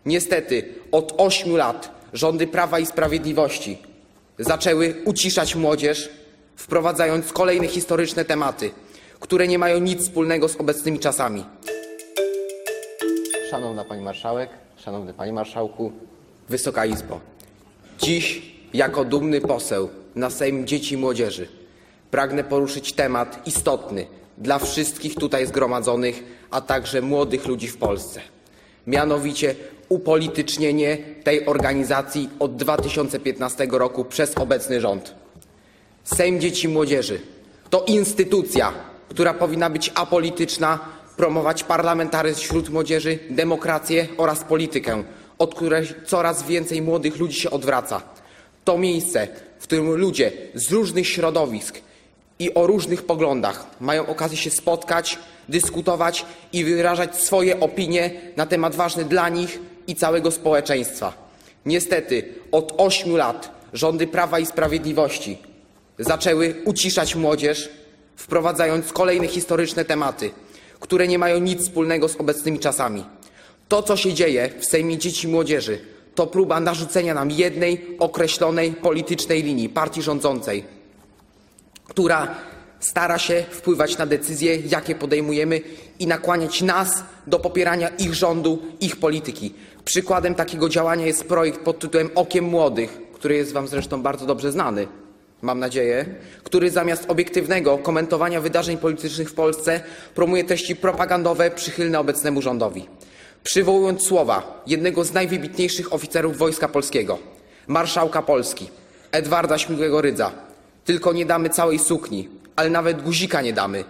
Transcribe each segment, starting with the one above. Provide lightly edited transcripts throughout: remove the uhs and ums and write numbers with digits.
Niestety od 8 lat rządy Prawa i Sprawiedliwości zaczęły uciszać młodzież, wprowadzając kolejne historyczne tematy, które nie mają nic wspólnego z obecnymi czasami. Szanowna Pani Marszałek, Szanowny Panie Marszałku, Wysoka Izbo. Dziś jako dumny poseł na Sejm Dzieci i Młodzieży pragnę poruszyć temat istotny dla wszystkich tutaj zgromadzonych, a także młodych ludzi w Polsce. Mianowicie upolitycznienie tej organizacji od 2015 roku przez obecny rząd. Sejm Dzieci i Młodzieży to instytucja, która powinna być apolityczna, promować parlamentaryzm wśród młodzieży, demokrację oraz politykę, od której coraz więcej młodych ludzi się odwraca. To miejsce, w którym ludzie z różnych środowisk i o różnych poglądach mają okazję się spotkać, dyskutować i wyrażać swoje opinie na temat ważny dla nich i całego społeczeństwa. Niestety od 8 lat rządy Prawa i Sprawiedliwości zaczęły uciszać młodzież, wprowadzając kolejne historyczne tematy, które nie mają nic wspólnego z obecnymi czasami. To, co się dzieje w Sejmie Dzieci i Młodzieży, to próba narzucenia nam jednej określonej politycznej linii partii rządzącej, która stara się wpływać na decyzje, jakie podejmujemy i nakłaniać nas do popierania ich rządu, ich polityki. Przykładem takiego działania jest projekt pod tytułem Okiem Młodych, który jest Wam zresztą bardzo dobrze znany, mam nadzieję, który zamiast obiektywnego komentowania wydarzeń politycznych w Polsce promuje treści propagandowe przychylne obecnemu rządowi. Przywołując słowa jednego z najwybitniejszych oficerów Wojska Polskiego, marszałka Polski, Edwarda Śmigłego-Rydza: tylko nie damy całej sukni, ale nawet guzika nie damy.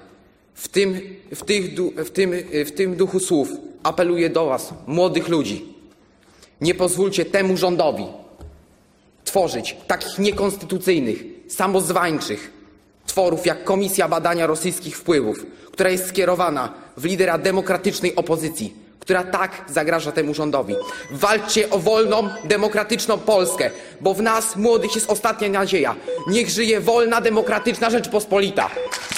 W tym duchu słów apeluję do Was, młodych ludzi. Nie pozwólcie temu rządowi tworzyć takich niekonstytucyjnych, samozwańczych tworów jak Komisja Badania Rosyjskich Wpływów, która jest skierowana w lidera demokratycznej opozycji, która tak zagraża temu rządowi. Walczcie o wolną, demokratyczną Polskę, bo w nas, młodych, jest ostatnia nadzieja. Niech żyje wolna, demokratyczna Rzeczpospolita.